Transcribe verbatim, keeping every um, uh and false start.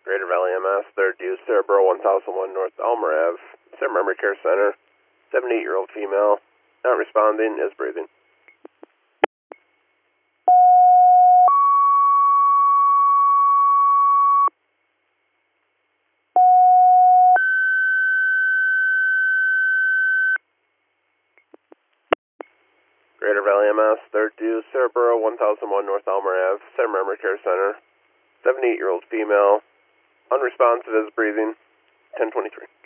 Greater Valley M S, third due, Cerebral one thousand one North Elmer Ave, Center Memory Care Center, seventy-eight-year-old female, not responding, is breathing. Greater Valley M S, third due, Cerebral one thousand one North Elmer Ave, Center Memory Care Center, seventy-eight-year-old female, unresponsive, is breathing, ten twenty-three.